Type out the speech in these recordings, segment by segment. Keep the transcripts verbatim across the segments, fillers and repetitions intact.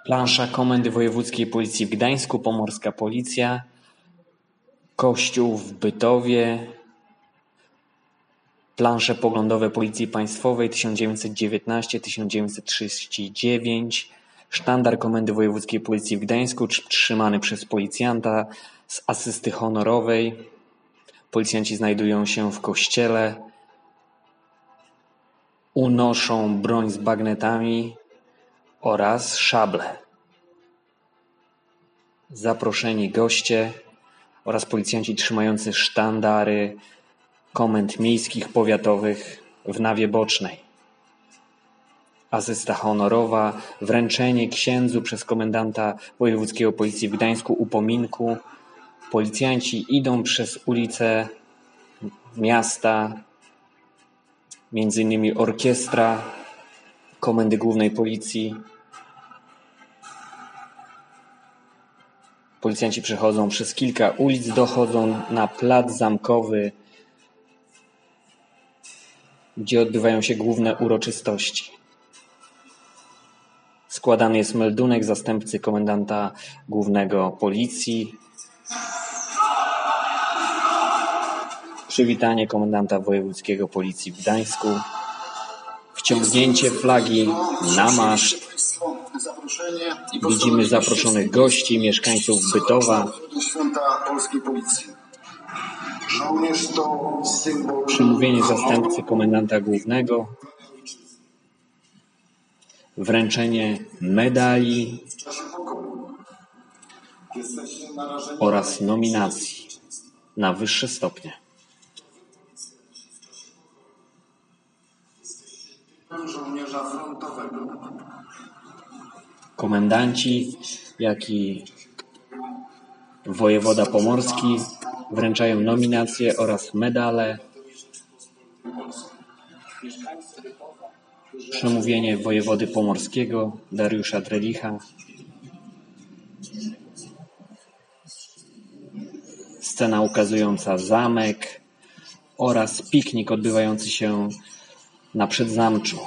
Plansza Komendy Wojewódzkiej Policji w Gdańsku, Pomorska Policja, Kościół w Bytowie, plansze poglądowe Policji Państwowej tysiąc dziewięćset dziewiętnaście do tysiąc dziewięćset trzydzieści dziewięć, sztandar Komendy Wojewódzkiej Policji w Gdańsku trzymany przez policjanta z asysty honorowej. Policjanci znajdują się w kościele, unoszą broń z bagnetami oraz szable. Zaproszeni goście oraz policjanci trzymający sztandary komend miejskich, powiatowych w nawie bocznej. Asysta honorowa, wręczenie księdzu przez komendanta wojewódzkiego Policji w Gdańsku upominku. Policjanci idą przez ulice miasta, między innymi orkiestra Komendy Głównej Policji. Policjanci przechodzą przez kilka ulic, dochodzą na plac zamkowy, gdzie odbywają się główne uroczystości. Składany jest meldunek zastępcy komendanta głównego Policji. Przywitanie komendanta wojewódzkiego Policji w Gdańsku. Wciągnięcie flagi na maszt. Widzimy zaproszonych gości, mieszkańców Bytowa. Przemówienie zastępcy komendanta głównego. Wręczenie medali oraz nominacji na wyższe stopnie. Żołnierza frontowego. Komendanci, jak i wojewoda pomorski wręczają nominacje oraz medale. Przemówienie wojewody pomorskiego Dariusza Drelicha. Scena ukazująca zamek oraz piknik odbywający się na Przedzamczu.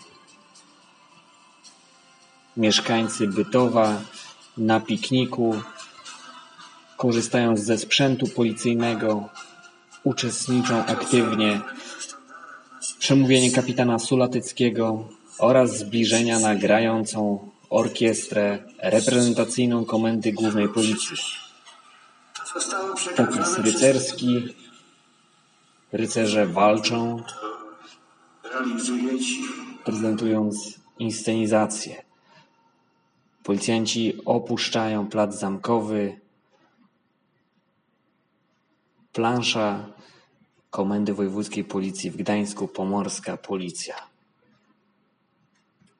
Mieszkańcy Bytowa na pikniku, korzystając ze sprzętu policyjnego, uczestniczą aktywnie. Przemówienie kapitana Sulatyckiego oraz zbliżenia na grającą orkiestrę reprezentacyjną Komendy Głównej Policji. Popis rycerski. Rycerze walczą, prezentując inscenizację. Policjanci opuszczają plac zamkowy. Plansza Komendy Wojewódzkiej Policji w Gdańsku, Pomorska Policja.